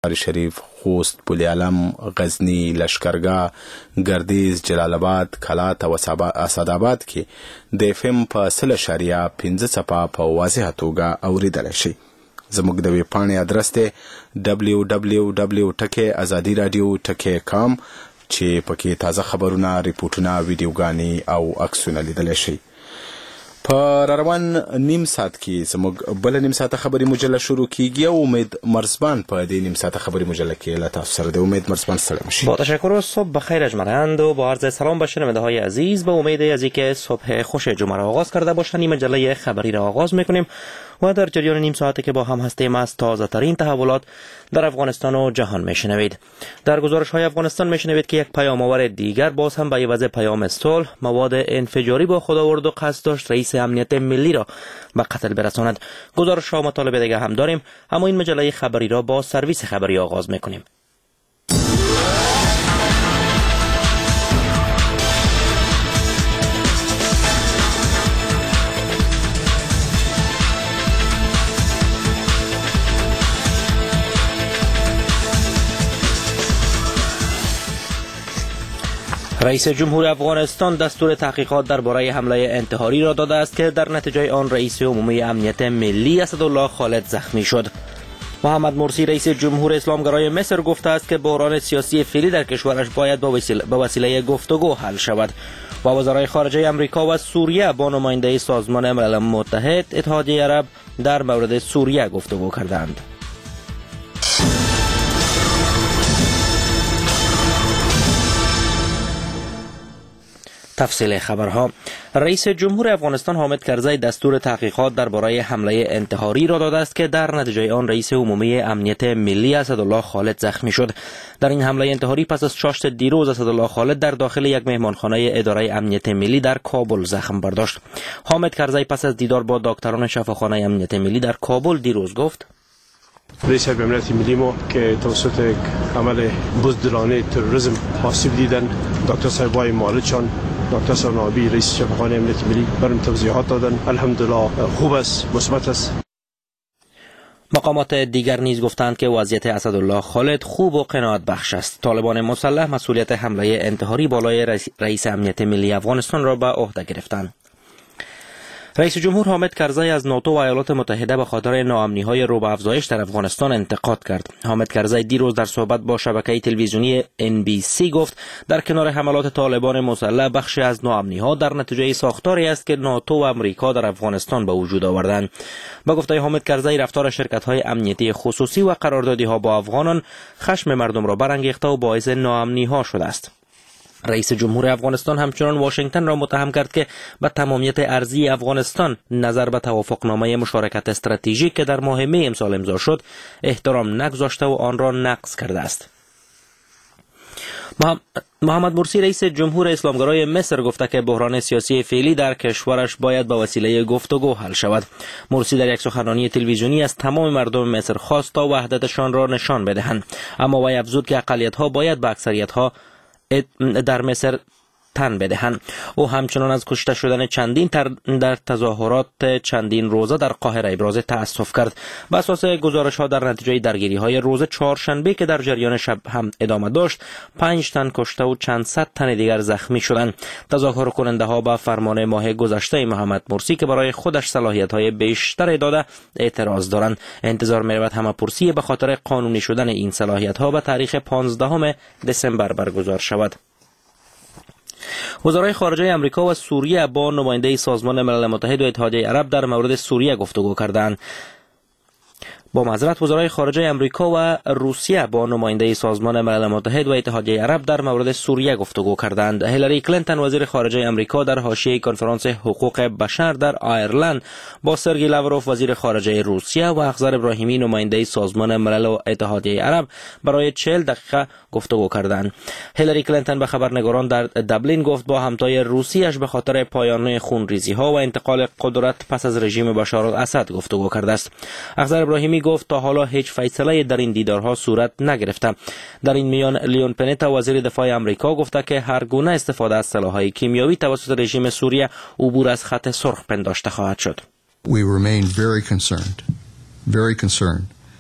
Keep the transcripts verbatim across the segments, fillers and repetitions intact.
شریف، خوست، بولیعلم، غزنی، لشکرگاه، گردیز، جلال آباد، کلات او اسداباد کې د اف ام په سل اشاریه پنځه څپه په واضحه توګه اوریدلی شي. زموږ د ویب پاڼې ادرس دی دبلیو دبلیو دبلیو ټکی ازادي رادیو ټکی کام چې پکې تازه خبرونه، ریپورټونه، ویډیوګانې او عکسونه لیدلی شي. په روان نیم ساعت کې زموږ بل نیم ساعت خبری مجله شروع کیږي او امید مرزبان په دې نیم ساعت خبری مجله کې له تاسو سره د امید مرزبان سره میشي. با تشکر و صبح بخیر اجمرند و با عرض سلام به شنونده های عزیز، به امید از اینکه صبح خوش جمعه را آغاز کرده باشند مجله خبری را آغاز میکنیم و در جریان نیم ساعتی که با هم هستیم از تازه ترین تحولات در افغانستان و جهان میشنوید. در گزارش های افغانستان میشنوید که یک پیام آور دیگر باز هم به عوض پیام صلح مواد انفجاری با خود آورد و قصد داشت رئیس امنیت ملی را به قتل برساند. گزارش ها مطالب دیگه هم داریم، اما این مجله خبری را با سرویس خبری آغاز میکنیم. رئیس جمهور افغانستان دستور تحقیقات درباره حمله انتحاری را داده است که در نتیجه آن رئیس عمومی امنیت ملی اسدالله خالد زخمی شد. محمد مرسی رئیس جمهور اسلامگرای مصر گفته است که بحران سیاسی فعلی در کشورش باید با وسیله, با وسیله گفتگو حل شود. و وزرای خارجه امریکا و سوریه با نماینده سازمان ملل متحد اتحادیه عرب در مورد سوریه گفتگو کردند. تفصیل خبرها. رئیس جمهور افغانستان حامد کرزی دستور تحقیقات درباره حمله انتحاری را داده است که در نتیجه آن رئیس عمومی امنیت ملی اسدالله خالد زخمی شد. در این حمله انتحاری پس از چاشت دیروز اسدالله خالد در داخل یک مهمانخانه اداره امنیت ملی در کابل زخم برداشت. حامد کرزی پس از دیدار با دکتران شفاخانه امنیت ملی در کابل دیروز گفت: رئیس امنیت ملی ما که توسط یک عمل بزدلانه تروریسم آسیب دیدن، دکتر صاحبای مالچان، دکتر سرنابی رئیس شفاخانه امنیت ملی برام توضیحات دادن. الحمدلله خوب است، مثبت است. مقامات دیگر نیز گفتند که وضعیت اسدالله خالد خوب و قناعت بخش است. طالبان مسلح مسئولیت حمله انتحاری بالای رئیس امنیت ملی افغانستان را به عهده گرفتند. رئیس جمهور حامد کرزی از ناتو و ایالات متحده به خاطر ناامنی‌های رو به افزایش در افغانستان انتقاد کرد. حامد کرزی دیروز در صحبت با شبکه تلویزیونی ان بی سی گفت در کنار حملات طالبان مسلح بخشی از ناامنی‌ها در نتیجه ساختاری است که ناتو و امریکا در افغانستان به وجود آوردند. با گفته حامد کرزی رفتار شرکت‌های امنیتی خصوصی و قراردادی‌ها با افغانان خشم مردم را برانگیخته و باعث ناامنی‌ها شده است. رئیس جمهور افغانستان همچنان واشنگتن را متهم کرد که به تمامیت ارضی افغانستان نظر به توافقنامه مشارکت استراتژیک که در ماه می امسال امضا شد احترام نگذاشته و آن را نقض کرده است. محمد مرسی رئیس جمهور اسلامگرای مصر گفته که بحران سیاسی فعلی در کشورش باید با وسیله گفتگو حل شود. مرسی در یک سخنرانی تلویزیونی از تمام مردم مصر خواست تا وحدتشان را نشان بدهند، اما وی افزود که اقلیت‌ها باید به اکثریت‌ها در مصر تن بدهند. او همچنان از کشته شدن چندین در تظاهرات چندین روزه در قاهره ابراز تأسف کرد. بر اساس گزارش ها در نتیجه درگیری های روز چهارشنبه که در جریان شب هم ادامه داشت، پنج تن کشته و چند صد تن دیگر زخمی شدند. تظاهر کننده ها به فرمان ماه گذشته محمد مرسی که برای خودش صلاحیت های بیشتر داده اعتراض دارند. انتظار می رود همه پرسی به خاطر قانونی شدن این صلاحیت ها به تاریخ پانزدهم دسامبر برگزار شود. وزرای خارجه امریکا و سوریه با نماینده سازمان ملل متحد و اتحادیه عرب در مورد سوریه گفتگو کردند. با معذرت وزرای خارجه امریکا و روسیه با نماینده سازمان ملل متحد و اتحادیه عرب در مورد سوریه گفتگو کردند. هیلاری کلینتون وزیر خارجه امریکا در حاشیه کنفرانس حقوق بشر در آیرلند با سرگئی لاوروف وزیر خارجه روسیه و اخضر ابراهیمی نماینده سازمان ملل و اتحادیه عرب برای چهل دقیقه گفتگو کردند. هیلاری کلینتون به خبرنگاران در دبلین گفت با همتای روسیه‌اش به خاطر پایان خونریزی ها و انتقال قدرت پس از رژیم بشار الاسد گفتگو کرده است. اخضر ابراهیمی گفت تا حالا هیچ فیصله در این دیدارها صورت نگرفته. در این میان لیون پنتا وزیر دفاع امریکا گفته که هر گونه استفاده از سلاح‌های کیمیایی توسط رژیم سوریه عبور از خط سرخ پنداشته خواهد شد. We remain very concerned. Very concerned.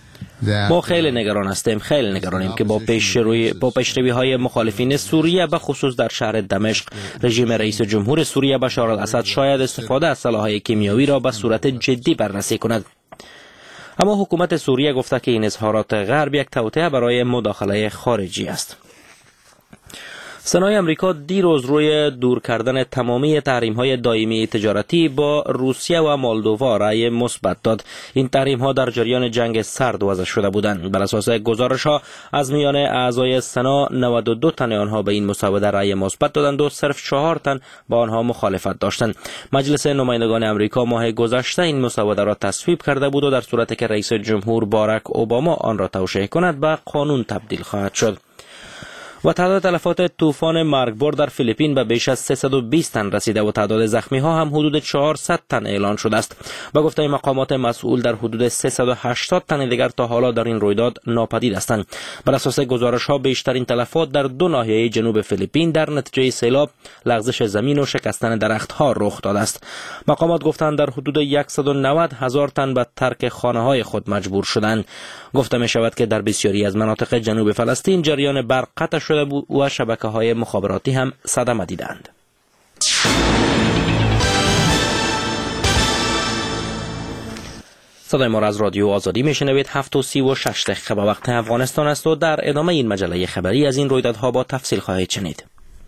ما خیلی نگران هستیم خیلی نگرانیم که با پیشروی با پیشروی‌های مخالفین سوریه به خصوص در شهر دمشق رژیم رئیس جمهور سوریه بشار الاسد شاید استفاده از سلاح‌های کیمیایی را به صورت جدی بررسی کند. اما حکومت سوریه گفته که این اظهارات غرب یک توطئه برای مداخله خارجی است. سنای امریکا دیروز روی دور کردن تمامی تحریم‌های دائمی تجارتی با روسیه و مولدووا رأی مثبت داد. این تحریم‌ها در جریان جنگ سرد وضع شده بودند. بر اساس گزارش‌ها از میان اعضای سنا نود و دو تن آنها به این مسوده رأی مثبت دادند و صرف چهار تن با آنها مخالفت داشتند. مجلس نمایندگان امریکا ماه گذشته این مسوده را تصویب کرده بود و در صورتی که رئیس جمهور باراک اوباما آن را توشیح کند به قانون تبدیل خواهد شد. و تعداد تلفات طوفان مرگبار در فیلیپین به بیش از سیصد و بیست تن رسیده و تعداد زخمی ها هم حدود چهارصد تن اعلان شده است. با گفته مقامات مسئول در حدود سیصد و هشتاد تن دیگر تا حالا در این رویداد ناپدید هستند. بر اساس گزارش ها بیشترین تلفات در دو ناحیه جنوب فیلیپین در نتیجه سیلاب، لغزش زمین و شکستن درخت ها رخ داده است. مقامات گفتند در حدود صد و نود هزار تن به ترک خانه های خود مجبور شدند. گفته می شود که در بسیاری از مناطق جنوب فلسطین جریان برق قطع شده و شبکه‌های مخابراتی هم صدمه دیدند. صدای ما را از رادیو آزادی میشنوید. هفت و سی و شش دقیقه به وقت افغانستان است و در ادامه این مجله خبری از این رویدادها با تفصیل خواهید شنید.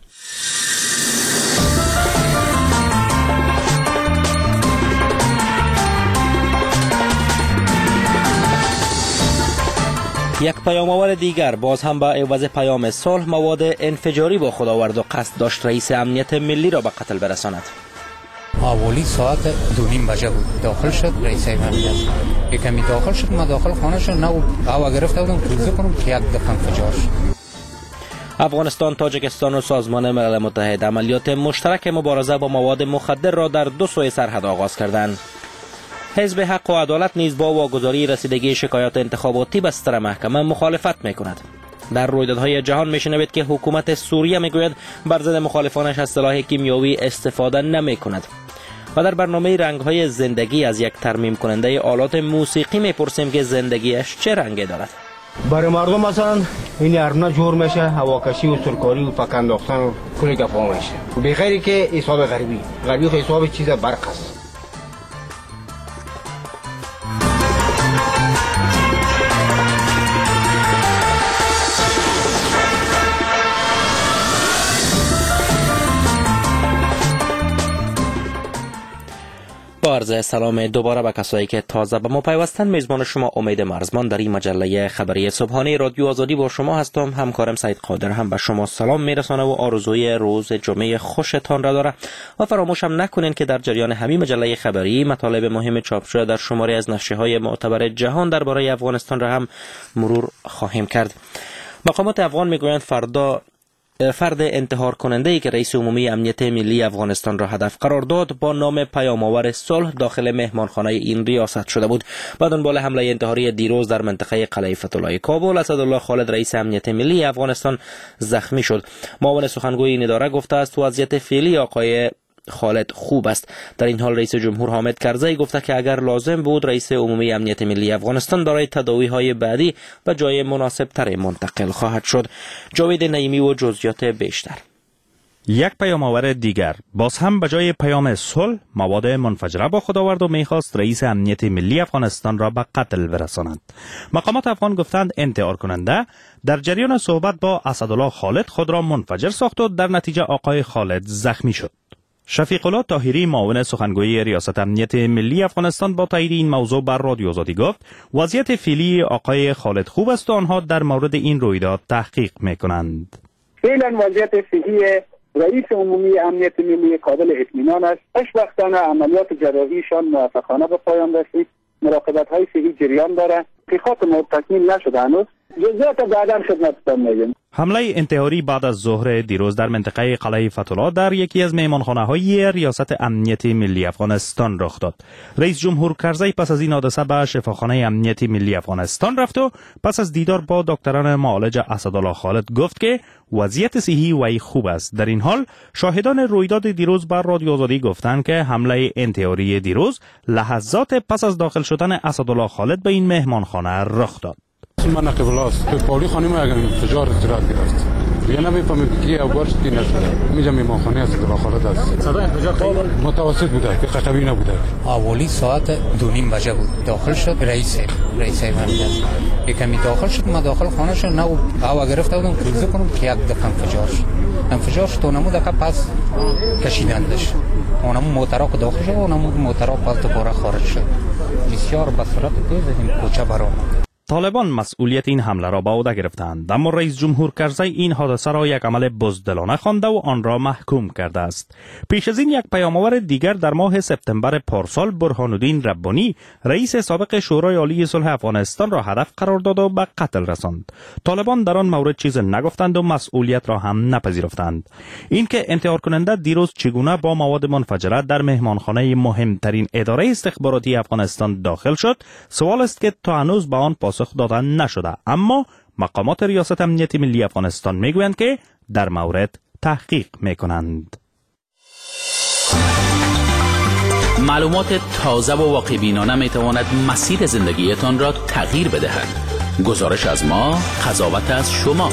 یک پیام‌آور دیگر باز هم به عوض پیام صلح مواد انفجاری با خود آورد و قصد داشت رئیس امنیت ملی را به قتل برساند. حوالی ساعت دو نیم بجه بود داخل شد رئیس امنیت. یکمی داخل شد، ما داخل خانه شد، نه هوا گرفته بودم توزیع کنم که یک دفعه انفجار شد. افغانستان، تاجیکستان و سازمان ملل متحد عملیات مشترک مبارزه با مواد مخدر را در دو سوی سرحد آغاز کردند. حزب حق و عدالت نیز با واگذاری رسیدگی شکایات انتخاباتی به ستر محکمه مخالفت می‌کند. در رویدادهای جهان می‌شنوید که حکومت سوریه می‌گوید بر ضد مخالفانش از سلاح کیمیایی استفاده نمی‌کند. و در برنامه رنگ‌های زندگی از یک ترمیم کننده آلات موسیقی می‌پرسیم که زندگیش چه رنگی دارد. برای مردم مثلا این ارنا جور میشه، هواکشی و سرکاری و فکنداختن و کلی گپا میشه، به غیری که حساب غریبی غریبی حساب چیز برق است. با عرض سلام دوباره به کسایی که تازه به ما پیوستند، میزبان شما امید مرزمان در این مجله خبری صبحانه رادیو آزادی با شما هستم. همکارم سعید قادر هم به شما سلام میرسانه و آرزوی روز جمعه خوشتان را داره و فراموش هم نکنین که در جریان همین مجله خبری مطالب مهم چاپ شده در شماری از نشریه‌های معتبر جهان درباره افغانستان را هم مرور خواهیم کرد. مقامات افغان میگویند فردا فرد انتحار کننده ای که رئیس عمومی امنیت ملی افغانستان را هدف قرار داد با نام پیام‌آور صلح داخل مهمانخانه این ریاست شده بود. بعد دنبال حمله انتحاری دیروز در منطقه قلعه فتح‌الله کابل، اسدالله خالد رئیس امنیت ملی افغانستان زخمی شد. معاون سخنگوی این اداره گفته است وضعیت فعلی آقای خالد خوب است. در این حال رئیس جمهور حامد کرزی گفته که اگر لازم بود رئیس عمومی امنیت ملی افغانستان برای تداوی‌های بعدی به جای مناسب تر منتقل خواهد شد. جاوید نعیمی و جزئیات بیشتر. یک پیام‌آور دیگر باز هم به جای پیام صلح مواد منفجره با خود آورد و می‌خواست رئیس امنیت ملی افغانستان را به قتل برساند. مقامات افغان گفتند انتحار کننده در جریان صحبت با اسدالله خالد خود را منفجر ساخت و در نتیجه آقای خالد زخمی شد. شفیق الله طاهری معاون سخنگوی ریاست امنیت ملی افغانستان با تایید این موضوع بر رادیو آزادی گفت وضعیت فعلی آقای خالد خوب است و آنها در مورد این رویداد تحقیق میکنند. فعلا وضعیت فعلی رئیس عمومی امنیت ملی قابل اطمینان است. خوشبختانه عملیات جراحیشان موفقانه به پایان رسید. مراقبت های صحی جریان داره. تحقیقات ما تکمیل نشده هنوز. جزئیات بعدا خدمتتان میگم. حمله انتحاری بعد از ظهر دیروز در منطقه قلعه فتح‌الله در یکی از مهمانخانه‌های ریاست امنیت ملی افغانستان رخ داد. رئیس جمهور کرزی پس از این حادثه به شفاخانه امنیت ملی افغانستان رفت و پس از دیدار با دکتران معالج اسدالله خالد گفت که وضعیت صحی وی خوب است. در این حال شاهدان رویداد دیروز بر رادیو آزادی گفتند که حمله انتحاری دیروز لحظات پس از داخل شدن اسدالله خالد به این مهمانخانه رخ داد. من نقیب الله است که پولی خانه ما اگر انفجار اطلاعات گرفت یا نمیفهمیم که او گوشت کی نشده میجا میمانخانه است که خالد است. صدا انفجار متوسط بوده که قطعی نبوده. اولی ساعت دو نیم بجه بود. داخل شد رئیس رئیس مجلس یکمی داخل شد. ما داخل خانه شد نه او گرفته بودم کوزه کنم که یک دفعه انفجار شد. انفجار شد اونمو دکه پس کشیدندش. اونمو موترا که داخل شد اونمو موترا پس دوباره خارج شد. بسیار به صورت تیز این کوچه برآمد. طالبان مسئولیت این حمله را به عهده گرفتند، اما رئیس جمهور کرزی این حادثه را یک عمل بزدلانه خوانده و آن را محکوم کرده است. پیش از این یک پیام‌آور دیگر در ماه سپتامبر پارسال برهانالدین ربانی رئیس سابق شورای عالی صلح افغانستان را هدف قرار داد و به قتل رساند. طالبان در آن مورد چیز نگفتند و مسئولیت را هم نپذیرفتند. اینکه انتحار کننده دیروز چگونه با مواد منفجره در مهمانخانه مهمترین اداره استخباراتی افغانستان داخل شد، سوال است که تا هنوز به آن پاسخ دادن نشده، اما مقامات ریاست امنیت ملی افغانستان میگویند که در مورد تحقیق میکنند. معلومات تازه و واقع بینانه میتواند مسیر زندگیتان را تغییر بدهد. گزارش از ما، قضاوت از شما.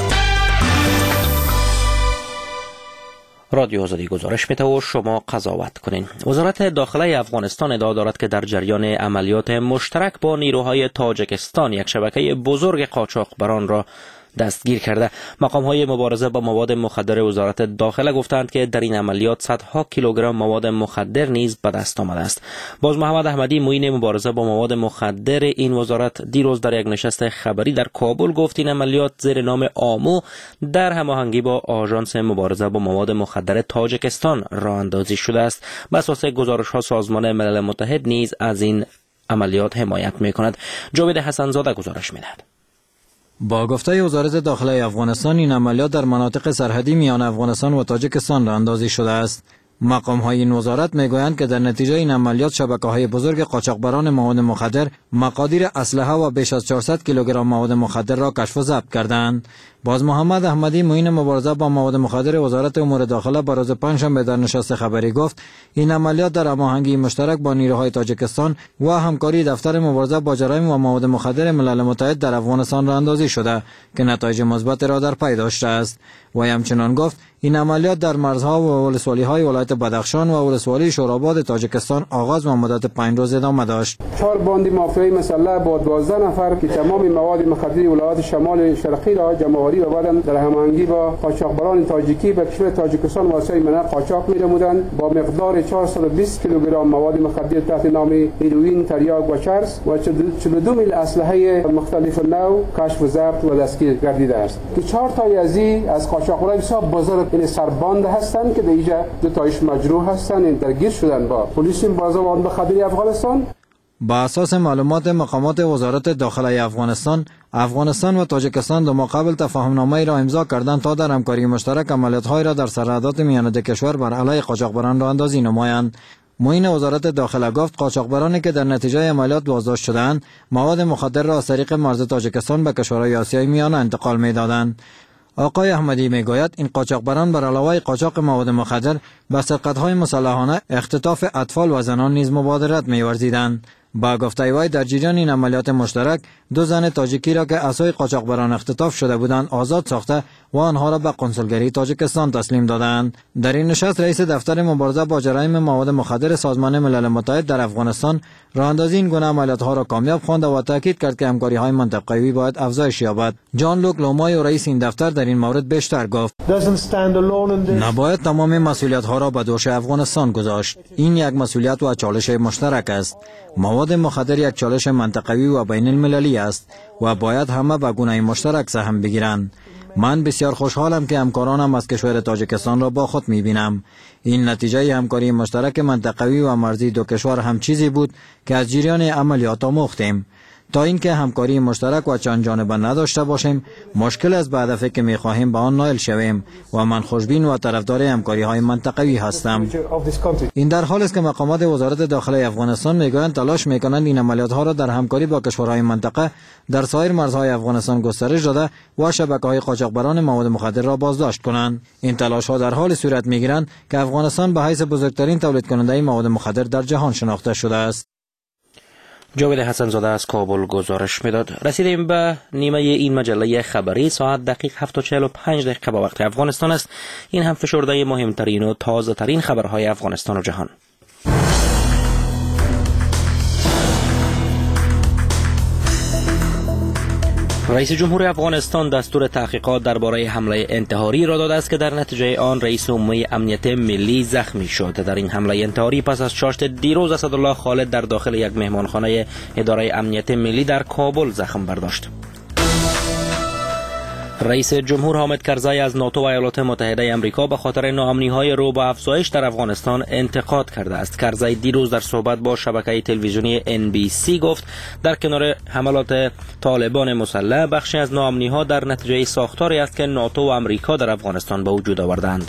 رادیو آزادی گزارش میده و شما قضاوت کنین. وزارت داخله افغانستان ادعا دارد که در جریان عملیات مشترک با نیروهای تاجیکستان یک شبکه بزرگ قاچاقبران را دستگیر کرده. مقام‌های مبارزه با مواد مخدر وزارت داخله گفتند که در این عملیات صدها کیلوگرم مواد مخدر نیز به دست آمده است. باز محمد احمدی معین مبارزه با مواد مخدر این وزارت دیروز در یک نشست خبری در کابل گفت این عملیات زیر نام آمو در هماهنگی با آژانس مبارزه با مواد مخدر تاجیکستان راه اندازی شده است. بر اساس گزارش‌ها سازمان ملل متحد نیز از این عملیات حمایت می‌کند. جاوید حسن‌زاده گزارش می‌دهد. با گفته وزارت داخله افغانستان این عملیات در مناطق سرحدی میان افغانستان و تاجیکستان راه اندازی شده است. مقام های این وزارت میگویند که در نتیجه این عملیات شبکه های بزرگ قاچاقبران مواد مخدر مقادیر اسلحه و بیش از چهارصد کیلوگرم مواد مخدر را کشف و ضبط کردند. باز محمد احمدی معین مبارزه با مواد مخدر وزارت امور داخله بر روز پنجشنبه در نشست خبری گفت این عملیات در هماهنگی مشترک با نیروهای تاجیکستان و همکاری دفتر مبارزه با جرایم و مواد مخدر ملل متحد در افغانستان راه اندازی شده که نتایج مثبت را در پی داشته است. و همچنان گفت این عملیات در مرزها و ولسوالی‌های ولایت بدخشان و ولسوالی شوراباد تاجیکستان آغاز و مدت پنج روز ادامه داشت. چهار باند مافیایی مسلح با دوازده نفر که تمام مواد مخدر ولایت شمال شرقی را جمع‌آوری و بعداً در هماهنگی با قاچاقبران تاجیکی به کشور تاجیکستان واسطه منع قاچاق می‌نمودند با مقدار چهارصد و بیست کیلوگرم مواد مخدر تحت نام هیروئین، تریاک و چرس و چهل و دو میل اسلحه مختلف نوع کشف و ضبط و دستگیر گردیده است که چهار تای از این از قاچاقبران بسیار بزرگ این سرباند هستند که در اینجا دو تایش مجروح هستند این درگیر شدن با پلیس مبارزه با مواد مخدر افغانستان. با اساس معلومات مقامات وزارت داخله افغانستان، افغانستان و تاجیکستان دو ماقبل تفاهمنامه‌ای را امضا کردند تا در همکاری مشترک عملیات‌های را در سرحدات میان دو کشور بر علیه قاچاقبران راه اندازی نمایند. معین وزارت داخله گفت قاچاقبرانی که در نتیجه عملیات بازداشت شدند، مواد مخدر را از طریق مرز تاجیکستان به کشورهای آسیای میانه انتقال می‌دادند. آقای احمدی میگوید این قاچاقبران بر علاوه قاچاق مواد مخدر به سرقت‌های مسلحانه، اختطاف اطفال و زنان نیز مبادرت می‌ورزیدند. با گفته وی در جریان این عملیات مشترک دو زن تاجیکی را که اسای قاچاقبران اختطاف شده بودند آزاد ساخته و آنها را به قنسولگری تاجیکستان تسلیم دادند. در این نشست رئیس دفتر مبارزه با جرایم مواد مخدر سازمان ملل متحد در افغانستان راه اندازی این گونه عملیات‌ها را کامیاب خواند و تاکید کرد که همکاری‌های منطقه‌ای باید افزایش یابد. جان لوک لومای رئیس این دفتر در این مورد بیشتر گفت نباید تمام مسئولیت‌ها را به دوش افغانستان گذاشت. این یک مسئولیت و چالش مشترک است. مواد مخدر یک چالش منطقه‌ای و بین المللی است و باید همه به گونه مشترک سهم بگیرند. من بسیار خوشحالم که همکارانم از کشور تاجیکستان را با خود می‌بینم. این نتیجه همکاری مشترک منطقه‌ای و مرزی دو کشور هم چیزی بود که از جریان عملیات آموختیم. تا اینکه همکاری مشترک و چند جانبه نداشته باشیم مشکل است به هدفی که می‌خواهیم به آن نائل شویم و من خوشبین و طرفدار همکاری‌های منطقوی هستم. این در حالی است که مقامات وزارت داخله افغانستان میگویند تلاش میکنند این عملیات‌ها را در همکاری با کشورهای منطقه در سایر مرزهای افغانستان گسترش داده و شبکه‌های قاچاقبران مواد مخدر را بازداشت کنند. این تلاش‌ها در حال صورت می‌گیرند که افغانستان به حیث بزرگترین تولید کننده مواد مخدر در جهان شناخته شده است. جاوید حسن زاده از کابل گزارش میداد. رسیدیم به نیمه این مجله خبری. ساعت دقیق هفت و چهل و پنج دقیقه به وقت افغانستان است. این هم فشرده مهمترین و تازه ترین خبرهای افغانستان و جهان. رئیس جمهور افغانستان دستور تحقیقات درباره حمله انتحاری را داده است که در نتیجه آن رئیس عمومی امنیت ملی زخمی شد. در این حمله انتحاری پس از چاشت دیروز اسدالله خالد در داخل یک مهمانخانه اداره امنیت ملی در کابل زخم برداشت. رئیس جمهور حامد کرزی از ناتو و ایالات متحده آمریکا به خاطر ناامنی‌های رو با افزایش در افغانستان انتقاد کرده است. کرزی دیروز در صحبت با شبکه تلویزیونی ان بی سی گفت در کنار حملات طالبان مسلح بخشی از ناامنی‌ها در نتیجه ساختاری است که ناتو و آمریکا در افغانستان به وجود آوردند.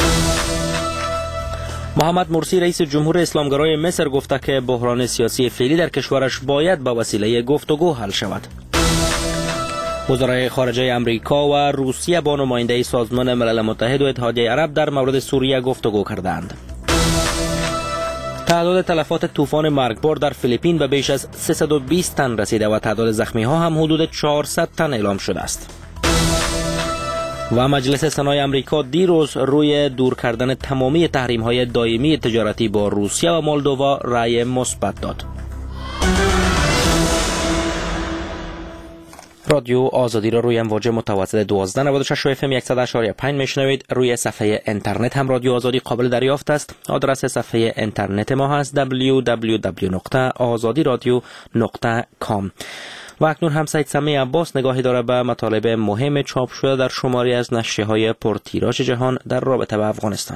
محمد مرسی رئیس جمهور اسلامگرای مصر گفته که بحران سیاسی فعلی در کشورش باید با وسیله گفتگو حل شود. وزرای خارجه امریکا و روسیه با نماینده سازمان ملل متحد و اتحادیه عرب در مورد سوریه گفتگو کردند. تعداد تلفات طوفان مرگبار در فیلیپین به بیش از سیصد و بیست تن رسیده و تعداد زخمی ها هم حدود چهارصد تن اعلام شده است. و مجلس سنای امریکا دیروز روی دور کردن تمامی تحریم های دائمی تجارتی با روسیه و مولدووا رأی مثبت داد. رادیو آزادی را روی امواج متوسط دوازده نود و شش و اف ام صد و اشاره پنج میشنوید. روی صفحه اینترنت هم رادیو آزادی قابل دریافت است. آدرس صفحه اینترنت ما هست دبلیو دبلیو دبلیو نقطه آزادی رادیو نقطه کام. و اکنون هم سید سمی عباس نگاهی داره به مطالب مهم چاپ شده در شماری از نشریه‌های پرتیراژ جهان در رابطه با افغانستان.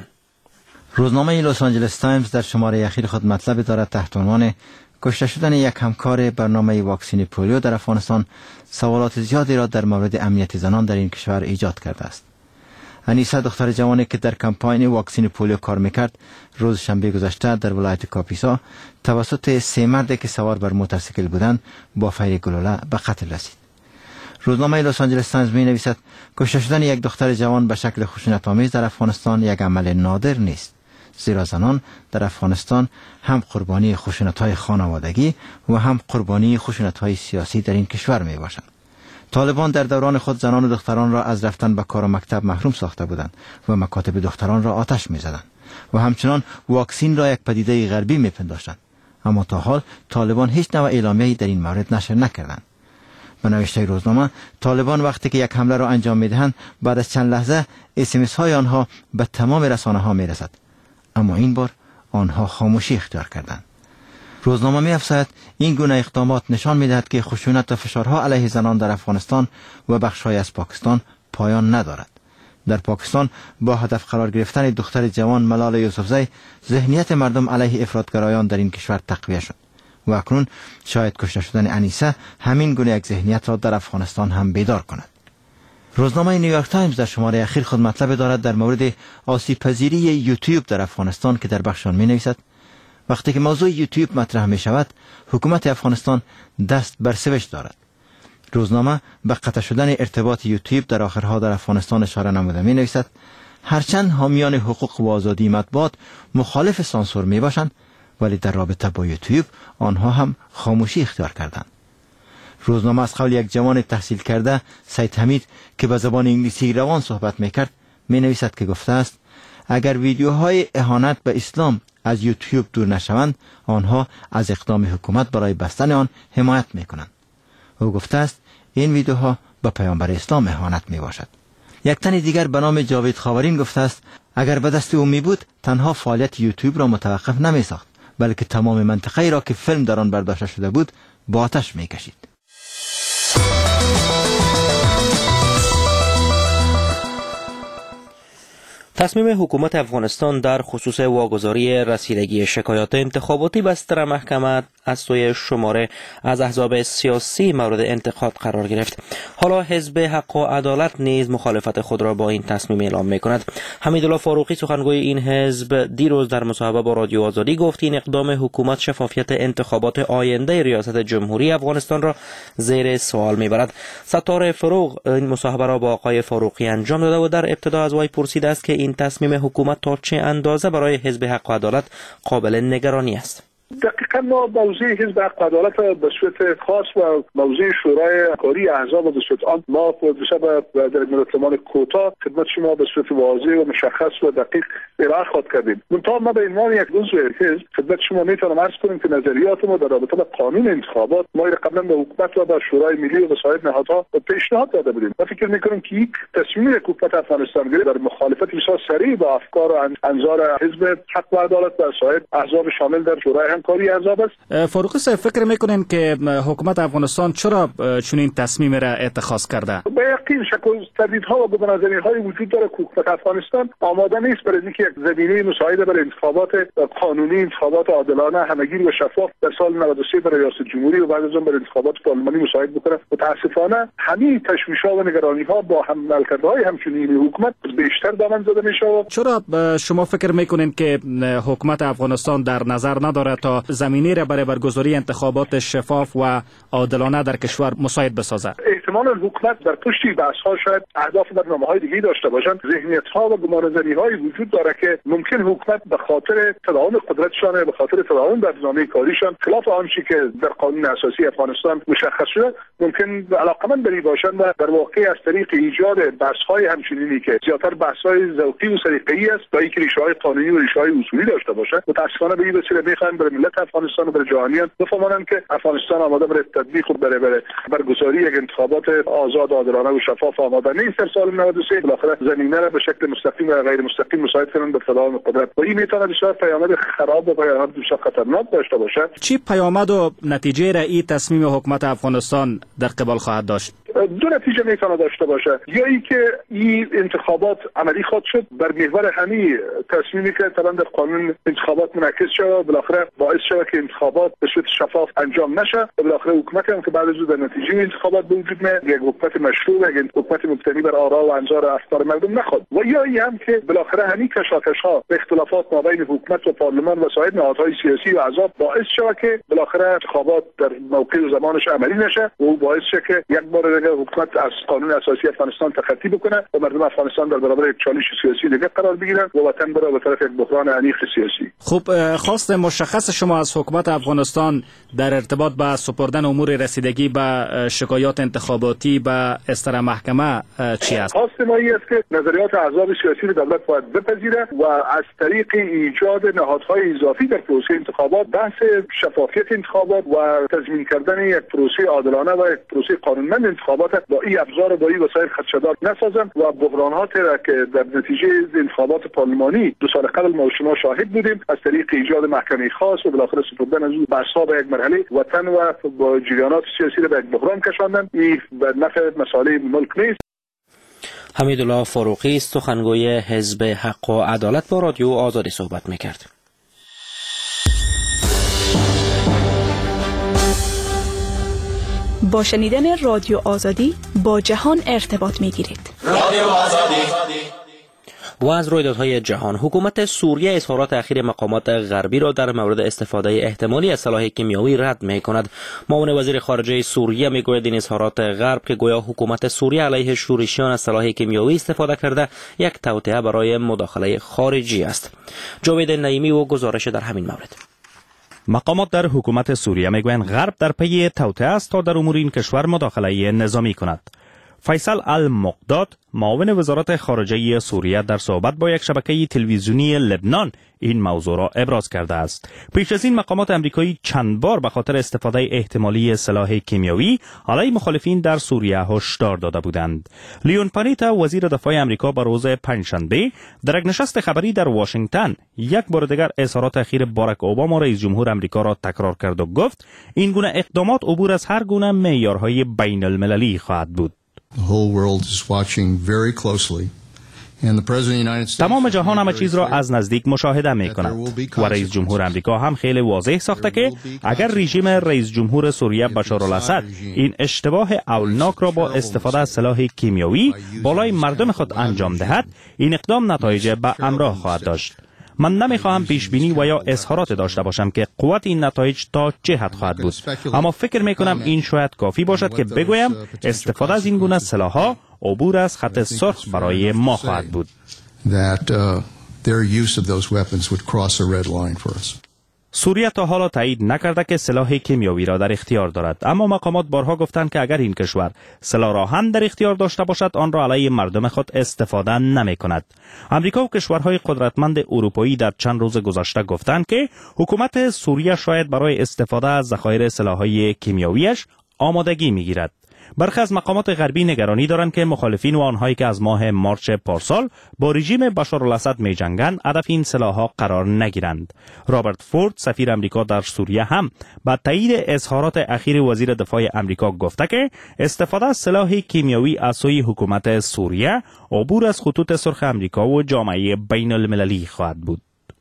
روزنامه لس آنجلس تایمز در شماره اخیر خود مطلب دارد تحت عنوان کشته شدن یک همکار برنامه واکسین پولیو در افغانستان سوالات زیادی را در مورد امنیت زنان در این کشور ایجاد کرده است. انیسه دختر جوانی که در کمپاین واکسین پولیو کار میکرد روز شنبه گذشته در ولایت کاپیسا توسط سه مرد که سوار بر موتورسیکل بودند با فیر گلوله به قتل رسید. روزنامه لس آنجلس تایمز می نویسد کشته شدن یک دختر جوان به شکل خشونت‌آمیز در افغانستان یک عمل نادر نیست، زیرا زنان در افغانستان هم قربانی خشونت‌های خانوادگی و هم قربانی خشونت‌های سیاسی در این کشور می باشند. طالبان در دوران خود زنان و دختران را از رفتن به کار و مکتب محروم ساخته بودند و مکاتب دختران را آتش می‌زدند و همچنان واکسین را یک پدیده غربی می‌پنداشتند. اما تا حال طالبان هیچ نوع اعلامیه‌ای در این مورد نشر نکردند. به نوشته روزنامه طالبان وقتی که یک حمله را انجام می‌دهند بعد از چند لحظه اس ام اس های آنها به تمام رسانه‌ها می‌رسد، اما این بار آنها خاموشی اختیار کردند. روزنامه می‌افزاید این گونه اقدامات نشان می‌دهد که خشونت و فشارها علیه زنان در افغانستان و بخش‌های از پاکستان پایان ندارد. در پاکستان با هدف قرار گرفتن دختر جوان ملال یوسفزی ذهنیت مردم علیه افراطگرایان در این کشور تقویت شد و اکنون شاید کشته شدن انیسه همین گونه یک ذهنیت را در افغانستان هم بیدار کند. روزنامه نیویورک تایمز در شماره اخیر خود مطلب دارد در مورد آسیب پذیری یوتیوب در افغانستان که در بخش آن می‌نویسد وقتی که موضوع یوتیوب مطرح می شود حکومت افغانستان دست بر سوشت دارد. روزنامه به قطع شدن ارتباط یوتیوب در آخرها در افغانستان اشاره نموده می نویسد هرچند حامیان حقوق و آزادی مطبوعات مخالف سانسور می باشند ولی در رابطه با یوتیوب آنها هم خاموشی اختیار کردند. روزنامه از قول یک جوان تحصیل کرده سید حمید که به زبان انگلیسی روان صحبت می کرد می نویسد که گفته است اگر ویدیوهای اهانت به اسلام از یوتیوب دور نشوند آنها از اقدام حکومت برای بستن آن حمایت می کنند. او گفته است این ویدیوها به پیامبر اسلام اهانت می باشد. یک تن دیگر به نام جاوید خاورین گفته است اگر به دست او می بود تنها فعالیت یوتیوب را متوقف نمی ساخت بلکه تمام منطقه‌ای را که فیلم در آن برداشته شده بود با آتش می کشید. تصمیم حکومت افغانستان در خصوص واگذاری رسیدگی شکایات انتخاباتی به صدر محکمه از سوی شماره از احزاب سیاسی مورد انتقاد قرار گرفت. حالا حزب حق و عدالت نیز مخالفت خود را با این تصمیم اعلام می کند. حمیدالله فاروقی سخنگوی این حزب دیروز در مصاحبه با رادیو آزادی گفت این اقدام حکومت شفافیت انتخابات آینده ریاست جمهوری افغانستان را زیر سوال می برد. ستاره فروغ این مصاحبه را با آقای فاروقی انجام داده و در ابتدا از وی پرسیده است که این تصمیم حکومت تا چه اندازه برای حزب حق و عدالت قابل نگرانی است. دقیقا ما موضوع حزب حق و عدالت به صورت خاص و موضوع شورای کاری احزاب به صورت عام ما در مدت زمان کوتاه خدمت شما به صورت واضح و مشخص و دقیق ارائه خواهد کردیم. منتها ما به عنوان یک عضو حزب خدمت شما میتونم عرض کنیم که نظریات ما در رابطه با قانون انتخابات ما قبلا به حکومت و به شورای ملی و به سایر نهادها پیشنهاد داده بودیم. ما فکر میکنیم که یک تصمیم حکومت افغانستان گرفت در مخالفت بسیار صریح با افکار و انظار حزب حق و عدالت و سایر احزاب شامل در شورای همکاری احزاب است. فاروقی صاحب فکر میکنین که حکومت افغانستان چرا چنین تصمیم را اتخاذ کرده؟ به یقین شک و تردیدها و گمانه‌زنی‌های وجود داره که حکومت افغانستان آماده نیست برای اینکه یک زمینه مساعده برای انتخابات قانونی، انتخابات عادلانه، همگیر و شفاف در سال نود و سه برای ریاست جمهوری و بعد از آن برای انتخابات پارلمانی مساعد بکنه. متاسفانه همین تشویش‌ها و نگرانی‌ها با هم عملکردهای همچنین حکومت بیشتر دامن زده میشه. چرا شما فکر میکنین که حکومت افغانستان در نظر نداره تا زمینه را برای برگزاری انتخابات شفاف و عادلانه در کشور مساعد بسازه؟ احتمال حکومت در پشت بحث‌ها شاید اهداف و برنامه‌های دیگری داشته باشند. ذهنیت‌ها و گمانه‌زنی‌های وجود داره که ممکن حکومت به خاطر تداوم قدرتشان، به خاطر تداوم برنامه کاریشان خلاف آنچه که در قانون اساسی افغانستان مشخص شده ممکن علاقمند بری باشند و در واقع از طریق ایجاد بحث‌های همچنینی که زیاتر بحث‌های ذوقی و سلیقه‌ای است تا اینکه ریشه‌های قانونی و ریشه‌های اصولی داشته باشند. متأسفانه به این وسیله می‌خواهند برای ملت افغانستان و برای جهانیان بفهمانند که افغانستان آماده برای تطبیق و برای برای برگزاری یک انتخابات آزاد، عادلانه و شفاف آماده نیست. در سال نود و سه بالاخره زمینه را به شکل مستقیم و غیر مستقیم مساعد کنند به تداوم قدرت و این میتواند بسیار پیامد خراب و پیامد بسیار خطرناک داشته باشد. چی پیامد و نتیجه را این تصمیم حکومت افغانستان در قبال خواهد داشت؟ دو نتیجه میتونه داشته باشه. یا ای که این انتخابات عملی خواهد شد بر محور همین تصمیمی که طبعا در قانون انتخابات منعکس شده بالاخره باعث شده که انتخابات به صورت شفاف انجام نشه و بالاخره حکومتی هم که بعد از در نتیجه انتخابات به وجود میاد یک حکومت مشروع، یک حکومت مبتنی بر آرا و انظار و افکار مردم نخواد. و یا ای هم که بالاخره همین کشاکش‌ها و اختلافات مابین حکومت و پارلمان و سایر نهادهای سیاسی و احزاب باعث شده که بالاخره انتخابات در موقع و زمانش عملی نشه و او باعث شه که یک بار دیگه حکومت از قانون اساسی افغانستان تخطی بکنه و مردم افغانستان در برابر یک چالش سیاسی دیگه قرار بگیرن و وطن بره به طرف یک بحران عمیق سیاسی. خب خواست مشخص شما از حکومت افغانستان در ارتباط با سپردن امور رسیدگی به شکایات انتخاباتی به استر محکمه چی است؟ خواست ما این است که نظریات احزاب سیاسی دولت باید بپذیره و از طریق ایجاد نهادهای اضافی در پروسه انتخابات بحث شفافیت انتخابات و تضمین کردن یک پروسه عادلانه و یک پروسه قانونمند انتخابات با این ابزار و با این وسایل خدشه‌دار نسازن و بحرانات را که در نتیجه انتخابات پارلمانی دو سال قبل ما شما شاهد بودیم از طریق ایجاد محکمه خاص و بالاخره سپردن از اون بحث‌ها به یک مرحله وطن و با جریانات سیاسی را به یک بحران کشاندن. این به نفع مسائل ملک نیست. حمیدالله فاروقی سخنگوی حزب حق و عدالت با رادیو آزادی صحبت می‌کرد. با شنیدن رادیو آزادی با جهان ارتباط می‌گیرید. رادیو آزادی. و از رویدادهای جهان، حکومت سوریه اظهارات اخیر مقامات غربی را در مورد استفاده احتمالی از سلاح کیمیایی رد می‌کند. معاون وزیر خارجه سوریه میگوید این اظهارات غرب که گویا حکومت سوریه علیه شورشیان از سلاح کیمیایی استفاده کرده یک توطئه برای مداخله خارجی است. جاوید نعیمی و گزارش در همین مورد. مقامات در حکومت سوریه میگویند غرب در پی توطئه است تا در امور این کشور مداخله نظامی کند. فیصل المقداد معاون وزارت خارجه سوریه در صحبت با یک شبکه تلویزیونی لبنان این موضوع را ابراز کرده است. پیش از این مقامات امریکایی چند بار به خاطر استفاده احتمالی سلاح کیمیایی علیه مخالفین در سوریه هشدار داده بودند. لیون پانیتا وزیر دفاع امریکا به روز پنجشنبه در یک نشست خبری در واشنگتن یک بار دیگر اظهارات اخیر باراک اوباما رئیس جمهور امریکا را تکرار کرد و گفت این گونه اقدامات عبور از هر گونه معیارهای بین المللی خواهد بود. The whole world is watching very closely تمام جهان همه چیز را از نزدیک مشاهده می کند و رئیس جمهور امریکا هم خیلی واضح ساخته که اگر رژیم رئیس جمهور سوریه بشار الاسد این اشتباه هولناک را با استفاده از سلاح کیمیایی بالای مردم خود انجام دهد، این اقدام نتایج به همراه خواهد داشت. من نمیخواهم پیش بینی و یا اظهارات داشته باشم که قوت این نتایج تا چه حد خواهد بود، اما فکر میکنم این شاید کافی باشد که بگویم استفاده از این گونه سلاح‌ها عبور از خط سرخ برای ما خواهد بود. سوریه تا حالا تایید نکرده که سلاح کیمیایی را در اختیار دارد، اما مقامات بارها گفتند که اگر این کشور سلاح را هم در اختیار داشته باشد آن را علیه مردم خود استفاده نمی کند. امریکا و کشورهای قدرتمند اروپایی در چند روز گذشته گفتند که حکومت سوریه شاید برای استفاده از ذخایر سلاح‌های کیمیاییش آمادگی می‌گیرد. برخی از مقامات غربی نگرانی دارند که مخالفین و آنهایی که از ماه مارچ پارسال با رژیم بشار الاسد می جنگند هدف این سلاح‌ها قرار نگیرند. رابرت فورد سفیر امریکا در سوریه هم با تایید اظهارات اخیر وزیر دفاع امریکا گفته که استفاده از سلاح کیمیایی از سوی حکومت سوریه عبور از خطوط سرخ امریکا و جامعه بین المللی خواهد بود.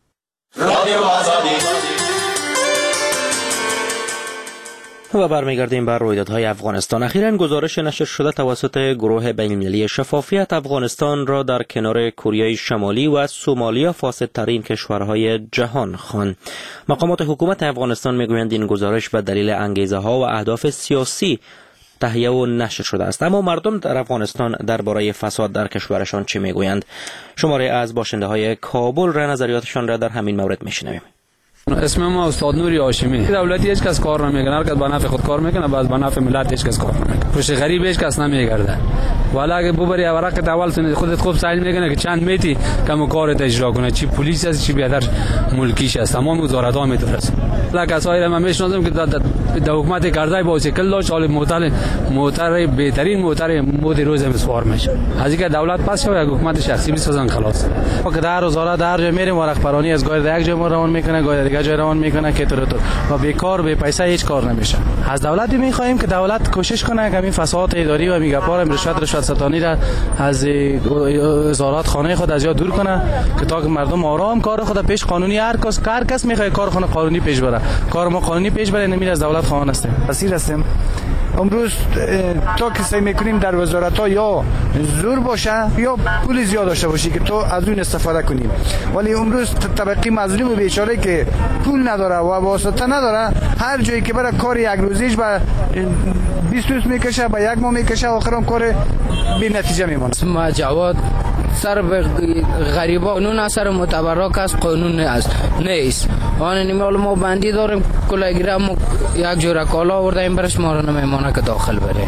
و برمیگردیم بر رویدادهای افغانستان. اخیراً گزارش نشر شده توسط گروه بین‌المللی شفافیت افغانستان را در کنار کره شمالی و سومالیا فاسدترین کشورهای جهان خواند. مقامات حکومت افغانستان میگویند این گزارش به دلیل انگیزه ها و اهداف سیاسی تهیه و نشر شده است، اما مردم در افغانستان درباره فساد در کشورشان چه میگویند؟ شماره از باشنده های کابل را نظریاتشان را در همین مورد میشنویم. اسم ما استاد نوری هاشمی. دولتی هیچ کس کار نمیکنه، هر کس به نفع خود کار میکنه، بعد به نفع ملت هیچ کس کار نمیکنه. پشت غریب هیچ کس نمیگرده. والا اگه ببری ورق اول خودت خوب سعی میکنه که چند میتی کم کارت اجرا کنه، چی پلیس است چی بیادر ملکیش است، تمام وزارت ها میدرس. لا کسایی ما میشناسم که در حکومت کردای با سیکل داشت، حال موتر موتر بهترین موتر مود روز مسوار میشه. از اینکه دولت پس یا حکومت شخصی بسازن خلاص. فقط در وزارت در جای میریم ورق پرانی از گایر یک جای ما روان میکنه، گایر دیگه جای روان میکنه که تو تو و بیکار به پیسه هیچ کار نمیشه. از دولت میخوایم که دولت کوشش کنه که این فساد اداری و میگاپار رشوت رشوت ستانی را از وزارت خانه خود از یاد دور کنه که تا مردم آرام کار خود پیش قانونی هر کس هر کس میخواد کار خونه قانونی پیش بره، کار ما قانونی پیش بره، نمیره از دولت خواهان هستیم. اسیر هستیم. امروز تا که سعی میکنیم در وزارت ها یا زور باشه یا پول زیاد داشته باشی که تو از اون استفاده کنیم، ولی امروز طبقه مظلوم و بیچاره که پول نداره و واسطه نداره، هر جایی که بره کار یک روزیش به بیست روز میکشه، به یک ماه میکشه، آخرام کار بی نتیجه میمونه. اسم جواد سر به غریبا قانون اثر متبرک از قانون است نیست. آن نیمال ما بندی داریم کلاگرام یک جور کالا آوردیم برش ما رو نمیمونه که داخل بره.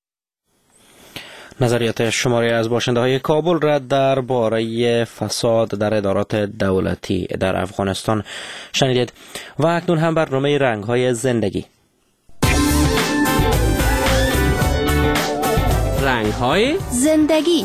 نظریات شماره از باشنده های کابل را در باره فساد در ادارات دولتی در افغانستان شنیدید. و اکنون هم برنامه رنگ های زندگی. رنگ های زندگی.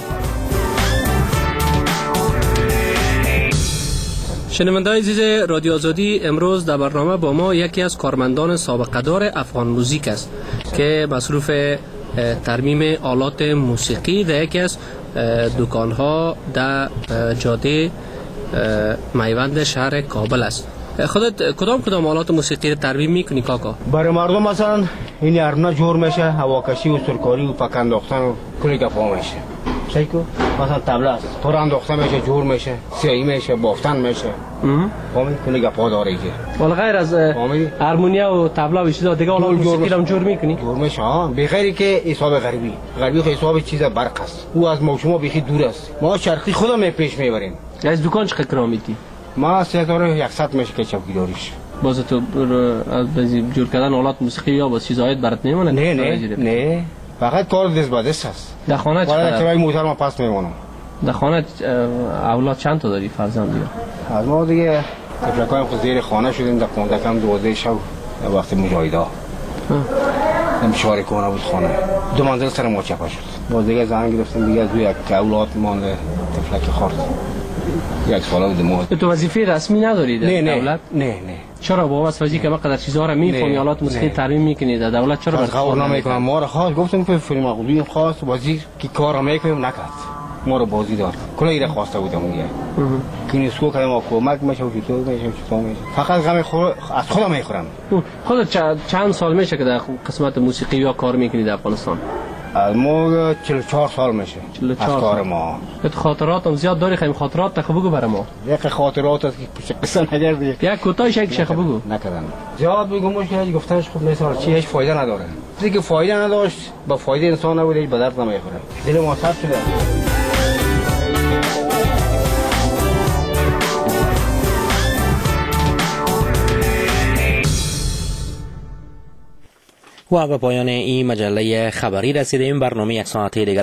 شنونده‌های عزیز رادیو آزادی، امروز در برنامه با ما یکی از کارمندان سابقه دار افغان موزیک است که مصروف ترمیم آلات موسیقی در یکی از دکان‌ها در جاده میوند شهر کابل است. خودت کدام کدام آلات موسیقی رو ترمیم میکنی کاکا؟ برای مردم مثلا این ارمنا جور میشه، هواکشی و سرکاری و پک انداختن و کلی گپا میشه. شایکو مثلا طبله است، پر انداخته میشه، جور میشه، سیایی میشه، بافتن میشه. فهمی کلی گپا داره که. ولی غیر از هارمونیا و طبله و چیزا دیگه آلات موسیقی رو جور میکنی؟ جور میشه ها، به غیری که حساب غربی. غربی حساب چیز برق است. او از ما شما بیخی دور است. ما شرقی خودمون پیش میبریم. از دکان چه کرا میدی؟ ما سه هزار صد میشه که چوکیداریش. باز تو از جور کردن آلات موسیقی یا با چیزایت برات نمیمونه؟ نه نه نه، فقط کار دست با دست است. در خانه چقدر؟ ولی که موتور ما پاس میمونم. در خانه اولاد چند تا داری فرزند دیگه؟ از ما دیگه تفلکایم خود زیر خانه شدیم در خونده کم دوازده شب وقت مجاهده نمیشواری کنه بود خانه دو منزل سر ما چپا شد. باز دیگه زنگ گرفتیم دیگه از دوی یک اولاد مانده تفلک خورد. یک ساله بود ما. تو وظیفه رسمی نداری در نه دولت؟ نه نه. چرا با واسه که مقدار چیزا رو میفهمی آلات موسیقی ترمیم میکنی در دولت چرا برات کار نمیکنم؟ ما رو خواست گفتم که فیلم مغلوبی خواست وزیر کی کار میکنیم نکرد. ما رو بازی داد کلا ایره خواسته بودم میگه که نیسکو که ما کمک میشه و چطور میشه و چطور میشه فقط غم خود از خودم میخورم. خودت چند سال میشه که در قسمت موسیقی یا کار میکنی در افغانستان؟ ما چهل و چهار سال میشه از کار ما. ات خاطرات هم زیاد داری، خیلی خاطرات تخ بگو برام. یک خاطرات است که پشت قصه نگردی. یک کوتاهش یک شیخ بگو. نکردم. زیاد بگم مشکل گفتنش خوب نیست، چی هیچ فایده نداره. چیزی که فایده نداشت با فایده انسان نبود هیچ به درد نمیخوره. دل ما سرد شده. و به پایان این مجله خبری رسیدیم. برنامه یک ساعته دیگر